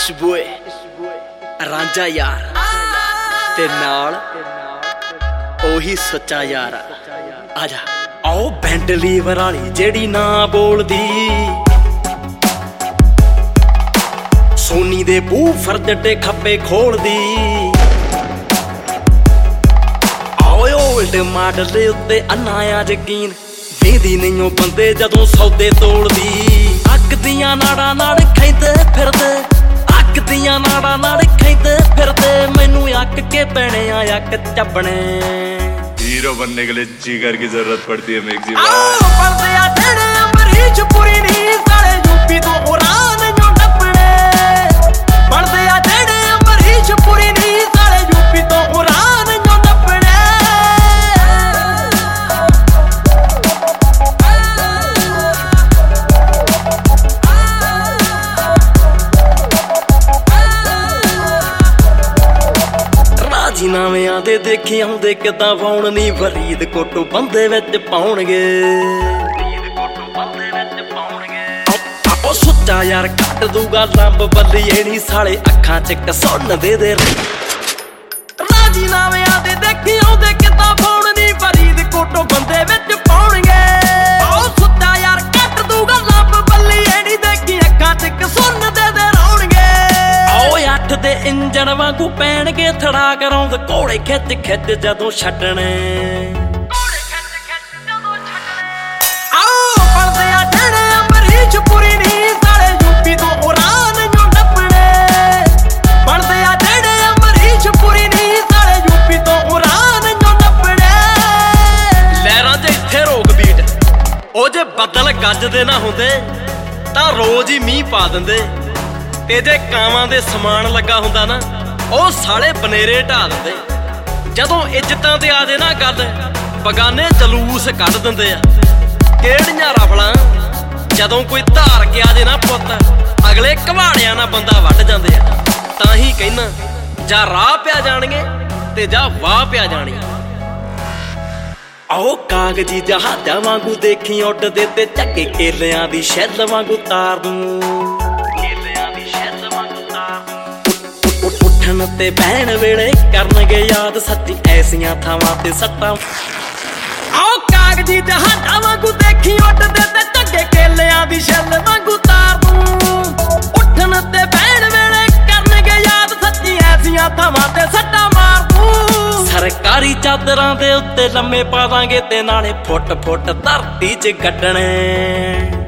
ਇਸ਼ਬੋਏ ਰਾਂਝਾ ਯਾਰ ਤੇ ਨਾਲ ਉਹੀ ਸੱਚਾ ਯਾਰ ਆ ਜਾ। ਆਓ ਬੈਂਟਲੀ ਵਰਾਲੀ ਜਿਹੜੀ ਨਾ ਬੋਲਦੀ, ਸੋਨੀ ਦੇ ਬੂਫਰ ਜੱਟੇ ਖੱਪੇ ਖੋਲਦੀ। ਆਓ ਓਲਡ ਮਾਡਲ ਦੇ ਉੱਤੇ ਅੰਨਾ ਆ ਯਕੀਨ, ਵੇਂਦੀ ਨਹੀਂ ਉਹ ਬੰਦੇ ਜਦੋਂ ਸੌਦੇ ਤੋਲਦੀ। ਅੱਗ ਦੀਆਂ ਨਾੜਾਂ ਨਾਲ ਖੈਂਦੇ ਫਿਰਦੇ, ਅੱਗ ਦੀਆਂ ਨਾੜਾਂ ਨਾਲ ਖੈਂਦੇ ਫਿਰਦੇ। ਮੈਨੂੰ ਅੱਕ ਕੇ ਪੈਣੇ ਆ ਅੱਕ ਚੱਬਣੇ। हीरो बनने के लिए जिगर की जरूरत पड़ती है मेघ जी। पढ़ते आ तेरे अमरीश पुरी नहीं साले यूपी तो उड़ान जो नपड़े। पढ़ते आ तेरे अमरीश पुरी नहीं साले यूपी तो उड़ान जो नपड़े। ਰਾਜੀਨਾਮਿਆਂ ਦੇ ਦੇਖੀ ਆਉਂਦੇ ਕਿੱਦਾਂ ਪਾਉਣ ਨੀ, ਫਰੀਦਕੋਟ ਬੰਦੇ ਵਿੱਚ ਪਾਉਣਗੇ। ਉਹ ਸੁੱਚਾ ਯਾਰ ਕੱਟ ਦੂਗਾ ਲੰਬ ਬੱਲੀਏ ਨੀ ਸਾਲੇ ਅੱਖਾਂ ਚ ਕਸੁੰਨ ਦੇ। ਰਾਜੀਨਾਮਿਆਂ ਦੇ ਦੇਖੀ ਆਉਂਦੇ ਕਿੱਦਾਂ ਪਾਉਣ ਨੀ, ਫਰੀਦਕੋਟ ਬੰਦੇ ਵਿੱਚ ਪਾਉਣਗੇ। ਉਹ ਸੁੱਚਾ ਯਾਰ ਕੱਟ ਦੂਗਾ ਲੰਬ ਬੱਲੀਏ ਨੀ ਦੇਖੀ ਅੱਖਾਂ ਚ ਕਸੁੰਨ ਦੇ ਰੌਣਗੇ। ਓਏ ਅੱਠ ਦੇ ਇੰਜਣ ਵਾਂਗੂ ਪੈਣਗੇ ਥੜਾ ਕਰਾਉਂਦ ਘੋੜੇ ਖਿੱਚ ਖਿੱਚ ਜਦੋਂ ਛੱਡਣੇ। ਆਓ ਪੜਦੇ ਆ ਜਿਹੜੇ ਅਮਰੀਸ਼ ਪੁਰੀ ਨਹੀਂ ਸਾਲੇ ਯੂਪੀ ਤੋਂ ਉੜਾਨ ਜੋ ਨੱਪਣੇ। ਪੜਦੇ ਆ ਜਿਹੜੇ ਅਮਰੀਸ਼ ਪੁਰੀ ਨਹੀਂ ਸਾਲੇ ਯੂਪੀ ਤੋਂ ਉੜਾਨ ਜੋ ਨੱਪਣੇ। ਲਹਿਰਾਂ 'ਚ ਇੱਥੇ ਰੋਕ ਬੀਟ, ਉਹ ਜੇ ਬੱਦਲ ਗੱਜਦੇ ਨਾ ਹੁੰਦੇ ਤਾਂ ਰੋਜ਼ ਹੀ ਮੀਂਹ ਪਾ ਦਿੰਦੇ। ਤੇ ਜੇ ਕਾਵਾਂ ਦੇ ਸਮਾਨ ਲੱਗਾ ਹੁੰਦਾ ਨਾ, ਉਹ ਸਾਲੇ ਬਨੇਰੇ ਢਾ ਦਿੰਦੇ। ਜਦੋਂ ਇੱਜ਼ਤਾਂ ਤੇ ਆ ਜੇ ਨਾ ਗੱਲ, ਬਗਾਨੇ ਜਲੂਸ ਕੱਢ ਦਿੰਦੇ ਆ। ਕਿਹੜੀਆਂ ਰਫਲਾਂ ਜਦੋਂ ਕੋਈ ਧਾਰ ਕੇ ਆ ਜੇ ਨਾ ਪੁੱਤ, ਅਗਲੇ ਘਵਾੜਿਆਂ ਨਾਲ ਬੰਦਾ ਵੱਢ ਜਾਂਦੇ ਆ। ਤਾਂ ਹੀ ਕਹਿਣਾ ਜਾਂ ਰਾਹ ਪਿਆ ਜਾਣਗੇ ਤੇ ਜਾਂ ਵਾਹ ਪਿਆ ਜਾਣੀ। ਆਓ ਕਾਗਜ਼ੀ ਜਹਾਜ਼ਾਂ ਵਾਂਗੂ ਦੇਖੀ ਉੱਡਦੇ ਤੇ ਝੱਗੇ ਕੇਲਿਆਂ ਦੀ ਛਿੱਲ ਵਾਂਗੂ ਤਾਰ ਦੂੰ। ਉੱਠਣ ਤੇ ਬਹਿਣ ਵੇਲੇ ਕਰਨਗੇ ਯਾਦ ਸੱਚੀ ਐਸੀਆਂ ਥਾਵਾਂ ਤੇ ਸੱਟਾਂ। ਆਓ ਕਾਗਜ਼ੀ ਜਹਾਜ਼ਾਂ ਵਾਂਗੂ ਦੇਖੀ ਉੱਡਦੇ ਤੇ ਝੱਗੇ ਕੇਲਿਆਂ ਦੀ ਛਿੱਲ ਵਾਂਗੂ ਤਾਰ ਦੂੰ। ਉੱਠਣ ਤੇ ਬਹਿਣ ਵੇਲੇ ਕਰਨਗੇ ਯਾਦ ਸੱਚੀ ਐਸੀਆਂ ਥਾਵਾਂ ਤੇ ਸੱਟਾਂ ਮਾਰ ਦੂੰ। ਸਰਕਾਰੀ ਚਾਦਰਾਂ ਦੇ ਉੱਤੇ ਲੰਮੇ ਪਾ ਦਾਂਗੇ ਤੇ ਨਾਲੇ ਫੁੱਟ ਫੁੱਟ ਧਰਤੀ 'ਚ ਗੱਡਣੇ।